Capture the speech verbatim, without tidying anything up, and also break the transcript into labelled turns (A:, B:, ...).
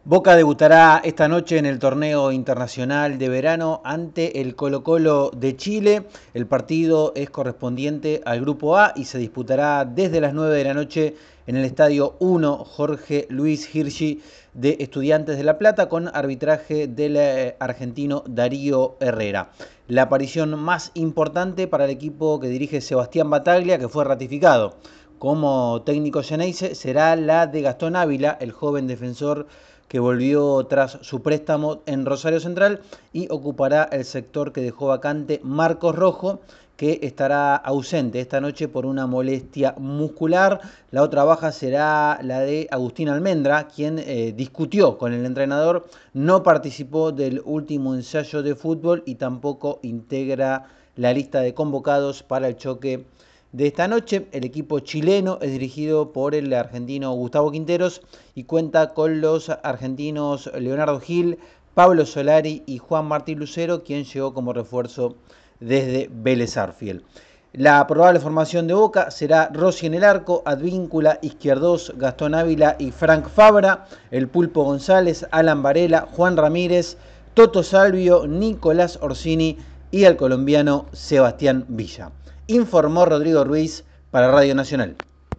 A: Boca debutará esta noche en el torneo internacional de verano ante el Colo-Colo de Chile. El partido es correspondiente al Grupo A y se disputará desde las nueve de la noche en el Estadio uno Jorge Luis Hirschi de Estudiantes de La Plata con arbitraje del argentino Darío Herrera. La aparición más importante para el equipo que dirige Sebastián Battaglia, que fue ratificado como técnico Xeneize, será la de Gastón Ávila, el joven defensor que volvió tras su préstamo en Rosario Central y ocupará el sector que dejó vacante Marcos Rojo, que estará ausente esta noche por una molestia muscular. La otra baja será la de Agustín Almendra, quien eh, discutió con el entrenador, no participó del último ensayo de fútbol y tampoco integra la lista de convocados para el choque de esta noche. El equipo chileno es dirigido por el argentino Gustavo Quinteros y cuenta con los argentinos Leonardo Gil, Pablo Solari y Juan Martín Lucero, quien llegó como refuerzo desde Vélez Sarsfield. La probable formación de Boca será Rossi en el arco, Advíncula, Izquierdos, Gastón Ávila y Frank Fabra, el Pulpo González, Alan Varela, Juan Ramírez, Toto Salvio, Nicolás Orsini y el colombiano Sebastián Villa. Informó Rodrigo Ruiz para Radio Nacional.